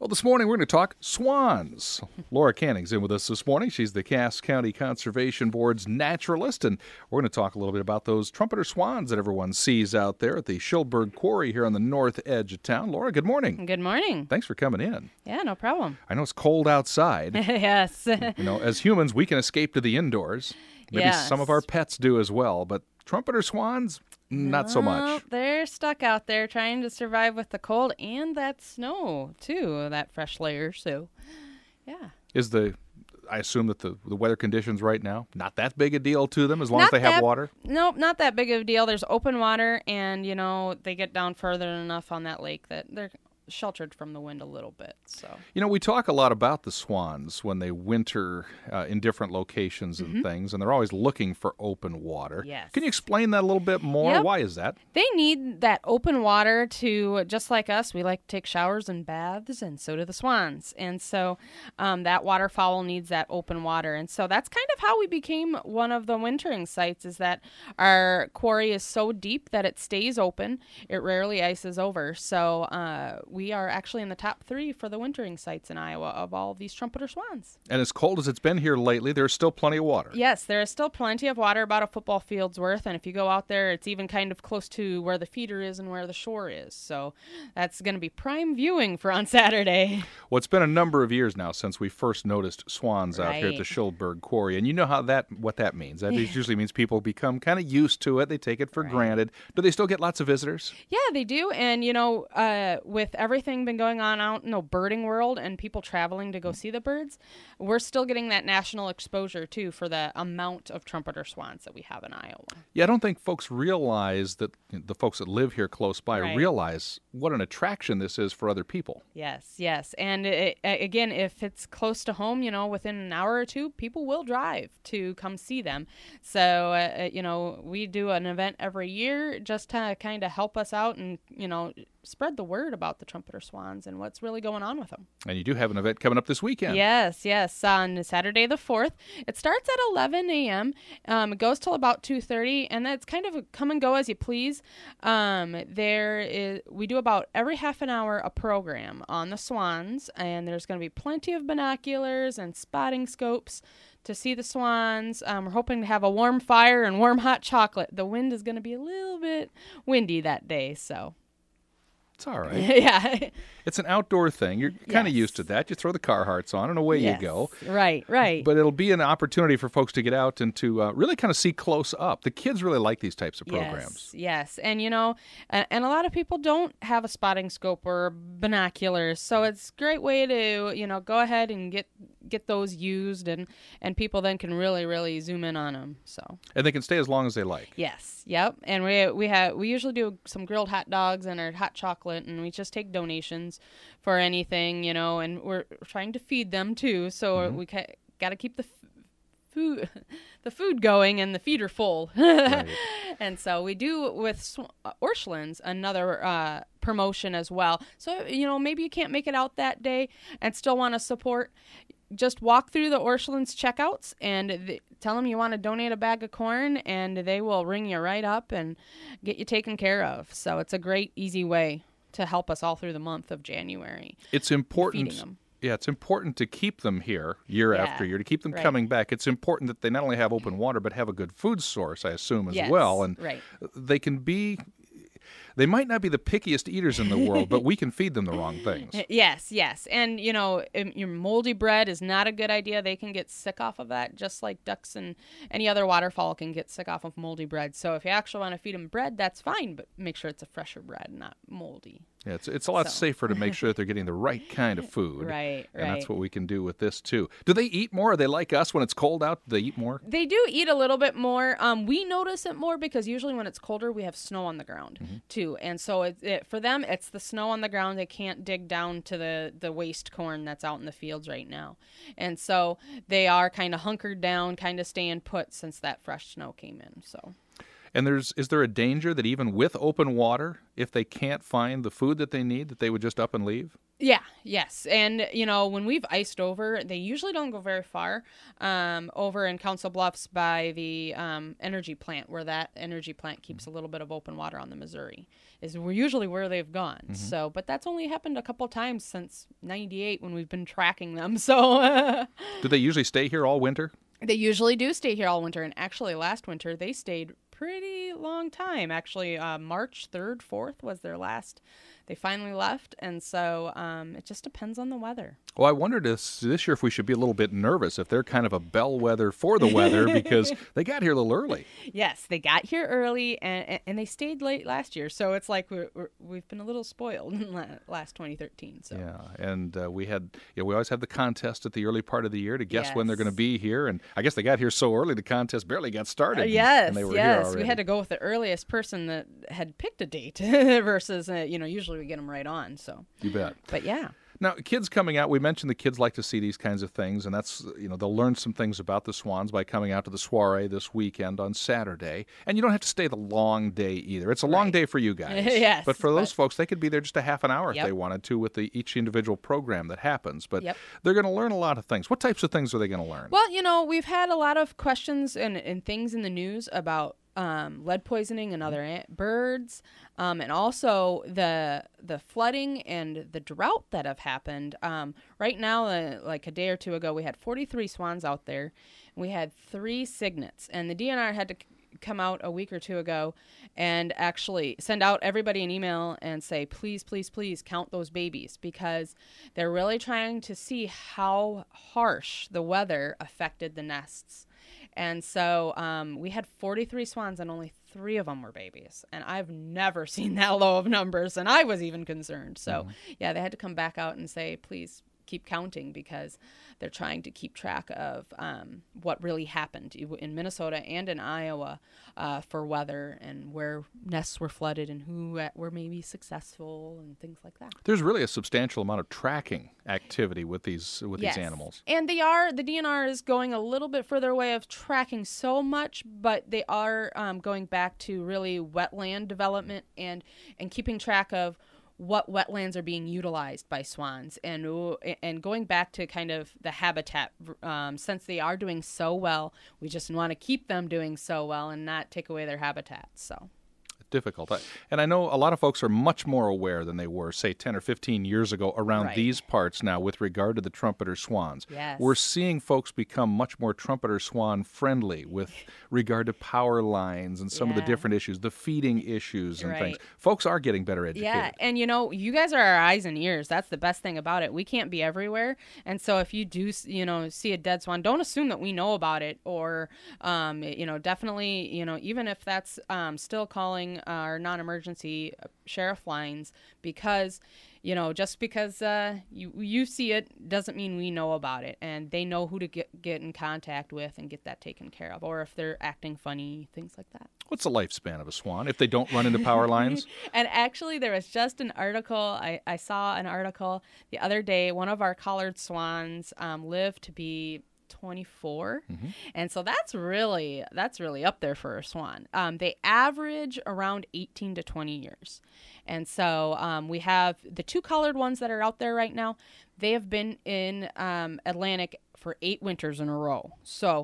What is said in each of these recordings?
this morning we're going to talk swans. Laura Canning's in with us this morning. She's the Cass County Conservation Board's naturalist, and we're going to talk a little bit about those trumpeter swans that everyone sees out there at the Schildberg Quarry here on the north edge of town. Laura, good morning. Good morning. Thanks for coming in. Yeah, no problem. I know it's cold outside. Yes. As humans, we can escape to the indoors. Maybe some of our pets do as well, but trumpeter swans, not so much. They're stuck out there trying to survive with the cold and that snow, too, that fresh layer. So, yeah. I assume that the weather conditions right now, not that big a deal to them as long as they have water? Nope, not that big of a deal. There's open water, and, they get down further enough on that lake that they're sheltered from the wind a little bit. So we talk a lot about the swans when they winter in different locations and things, and they're always looking for open water. Yes. Can you explain that a little bit more? Yep. Why is that? They need that open water to, just like us, we like to take showers and baths, and so do the swans. And so that waterfowl needs that open water. And so that's kind of how we became one of the wintering sites, is that our quarry is so deep that it stays open. It rarely ices over. So we are actually in the top 3 for the wintering sites in Iowa of all of these trumpeter swans. And as cold as it's been here lately, there's still plenty of water. Yes, there is still plenty of water, about a football field's worth. And if you go out there, it's even kind of close to where the feeder is and where the shore is. So that's going to be prime viewing for on Saturday. Well, it's been a number of years now since we first noticed swans out here at the Schildberg Quarry. And you know what that means. That usually means people become kind of used to it. They take it for granted. Do they still get lots of visitors? Yeah, they do. And, with everything been going on out in the birding world and people traveling to go see the birds, we're still getting that national exposure, too, for the amount of trumpeter swans that we have in Iowa. Yeah, I don't think folks realize that the folks that live here close by realize what an attraction this is for other people. Yes. And again, if it's close to home, within an hour or two, people will drive to come see them. So, we do an event every year just to kind of help us out and, spread the word about the trumpeter swans and what's really going on with them. And you do have an event coming up this weekend. Yes, on Saturday the 4th. It starts at 11 a.m. It goes till about 2:30, and that's kind of a come and go as you please. We do about every half an hour a program on the swans, and there's going to be plenty of binoculars and spotting scopes to see the swans. We're hoping to have a warm fire and warm hot chocolate. The wind is going to be a little bit windy that day, so... It's all right. Yeah. It's an outdoor thing. You're kind of used to that. You throw the Carhartts on and away you go. Right. But it'll be an opportunity for folks to get out and to really kind of see close up. The kids really like these types of programs. Yes. And, and a lot of people don't have a spotting scope or binoculars. So it's a great way to, go ahead and get those used and people then can really, really zoom in on them. So. And they can stay as long as they like. Yes. Yep. And we usually do some grilled hot dogs and our hot chocolate, and we just take donations for anything, and we're trying to feed them too. So we got to keep the food going and the feeder full. Right. And so we do with Orscheln's another promotion as well. So, maybe you can't make it out that day and still want to support. Just walk through the Orscheln's checkouts and tell them you want to donate a bag of corn, and they will ring you right up and get you taken care of. So it's a great, easy way to help us all through the month of January. It's important. Feeding them. Yeah, it's important to keep them here year after year, to keep them coming back. It's important that they not only have open water, but have a good food source, I assume, as well. And they can be... They might not be the pickiest eaters in the world, but we can feed them the wrong things. Yes. And, your moldy bread is not a good idea. They can get sick off of that, just like ducks and any other waterfowl can get sick off of moldy bread. So if you actually want to feed them bread, that's fine, but make sure it's a fresher bread, not moldy. Yeah, it's a lot safer to make sure that they're getting the right kind of food. Right. And that's what we can do with this, too. Do they eat more? Are they like us when it's cold out? Do they eat more? They do eat a little bit more. We notice it more because usually when it's colder, we have snow on the ground, too. And so for them, it's the snow on the ground. They can't dig down to the waste corn that's out in the fields right now. And so they are kind of hunkered down, kind of staying put since that fresh snow came in, so... And is there a danger that even with open water, if they can't find the food that they need, that they would just up and leave? Yeah, yes. And, when we've iced over, they usually don't go very far over in Council Bluffs by the energy plant, where that energy plant keeps a little bit of open water on the Missouri, is usually where they've gone. Mm-hmm. So, but that's only happened a couple times since 98 when we've been tracking them. So, do they usually stay here all winter? They usually do stay here all winter. And actually, last winter, they stayed pretty long time. Actually, March 3rd, 4th was their last. They finally left, and so it just depends on the weather. Well, I wondered this year if we should be a little bit nervous, if they're kind of a bellwether for the weather, because they got here a little early. Yes, they got here early, and they stayed late last year, so it's like we've been a little spoiled in last 2013. So. Yeah, and we always have the contest at the early part of the year to guess yes. when they're going to be here, and I guess they got here so early the contest barely got started. Yes, and they were yes, here already. We had to go with the earliest person that had picked a date versus usually we get them right on. So you bet. But yeah. Now, kids coming out, we mentioned the kids like to see these kinds of things, and that's, they'll learn some things about the Swans by coming out to the soiree this weekend on Saturday. And you don't have to stay the long day either. It's a long day for you guys. Yes. But for those folks, they could be there just a half an hour Yep. if they wanted to with each individual program that happens. But Yep. they're going to learn a lot of things. What types of things are they going to learn? Well, we've had a lot of questions and things in the news about lead poisoning and other birds, and also the flooding and the drought that have happened. Right now, like a day or two ago, we had 43 swans out there. And we had 3 cygnets, and the DNR had to come out a week or two ago and actually send out everybody an email and say, please, please, please count those babies, because they're really trying to see how harsh the weather affected the nests. And so we had 43 swans and only 3 of them were babies. And I've never seen that low of numbers, and I was even concerned. So, yeah, they had to come back out and say, please keep counting, because they're trying to keep track of what really happened in Minnesota and in Iowa for weather and where nests were flooded and who were maybe successful and things like that. There's really a substantial amount of tracking activity with these Yes. animals. And the DNR is going a little bit further away of tracking so much, but they are going back to really wetland development and keeping track of what wetlands are being utilized by swans and going back to kind of the habitat. Since they are doing so well, we just want to keep them doing so well and not take away their habitat. So. Difficult. And I know a lot of folks are much more aware than they were, say, 10 or 15 years ago around Right. these parts now with regard to the trumpeter swans. Yes. We're seeing folks become much more trumpeter swan friendly with regard to power lines and some of the Yeah. different issues, the feeding issues and Right. things. Folks are getting better educated. Yeah, and you guys are our eyes and ears. That's the best thing about it. We can't be everywhere, and so if you do, see a dead swan, don't assume that we know about it, or, definitely, even if that's still calling our non-emergency sheriff lines, because, just because you see it doesn't mean we know about it, and they know who to get in contact with and get that taken care of, or if they're acting funny, things like that. What's the lifespan of a swan if they don't run into power lines? And actually, there was just an article. I saw an article the other day. One of our collared swans lived to be 24, and so that's really up there for a swan. They average around 18 to 20 years, and so we have the 2 collared ones that are out there right now. They have been in Atlantic for 8 winters in a row. So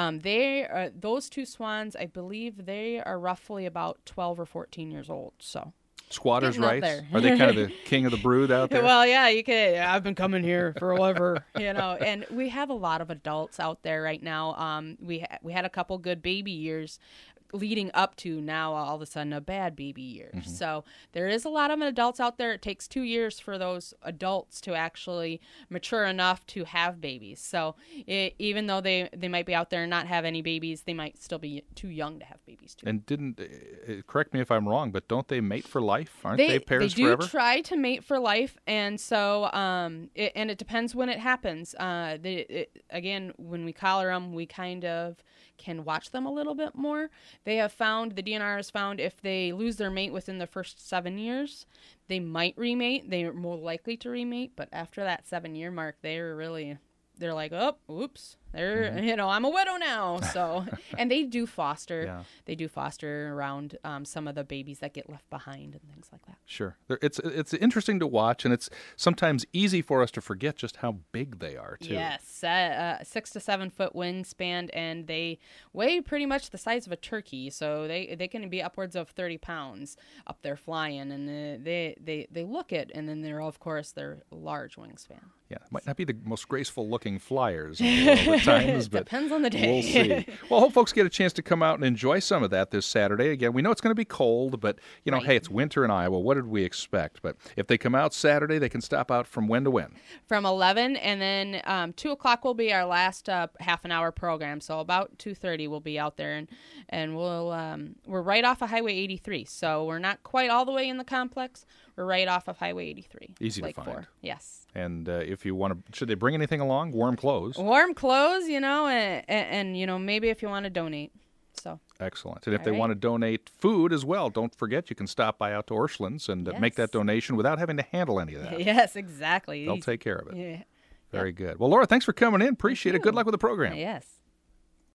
those 2 swans, I believe they are roughly about 12 or 14 years old. So. Squatters' Getting up rights? there. Are they kind of the king of the brood out there? Well, yeah, you could. I've been coming here forever, and we have a lot of adults out there right now. We had a couple good baby years leading up to now all of a sudden a bad baby year. So there is a lot of adults out there. It takes 2 years for those adults to actually mature enough to have babies. So even though they might be out there and not have any babies, they might still be too young to have babies too. And correct me if I'm wrong, but don't they mate for life? Aren't they pairs forever? They do forever? try to mate for life, and so it depends when it happens. Again, when we collar them, we kind of can watch them a little bit more. The DNR has found if they lose their mate within the first 7 years, they might remate. They're more likely to remate, but after that 7-year mark, they're like, oh, oops, They're, I'm a widow now. So, and they do foster. Yeah. They do foster around some of the babies that get left behind and things like that. Sure. It's interesting to watch, and it's sometimes easy for us to forget just how big they are, too. Yes, 6 to 7 foot wingspan, and they weigh pretty much the size of a turkey. So they can be upwards of 30 pounds up there flying, and they look it, and then they're large wingspan. Yeah, might not be the most graceful looking flyers in the world at times, but depends on the day. We'll see. Well, I hope folks get a chance to come out and enjoy some of that this Saturday. Again, we know it's going to be cold, but Right. hey, it's winter in Iowa. What did we expect? But if they come out Saturday, they can stop out from when to when? From 11, and then 2 o'clock will be our last half an hour program. So about 2:30 we'll be out there, and we're right off of Highway 83. So we're not quite all the way in the complex. We're right off of Highway 83. Easy to Lake find. 4. Yes. And if you want to, should they bring anything along? Warm clothes. Warm clothes, and maybe if you want to donate. So Excellent. And if All they right. want to donate food as well, don't forget you can stop by out to Orscheln's and make that Yes. donation without having to handle any of that. yes, exactly. They'll take care of it. Yeah. Very good. Well, Laura, thanks for coming in. Appreciate it. Good luck with the program. Yes.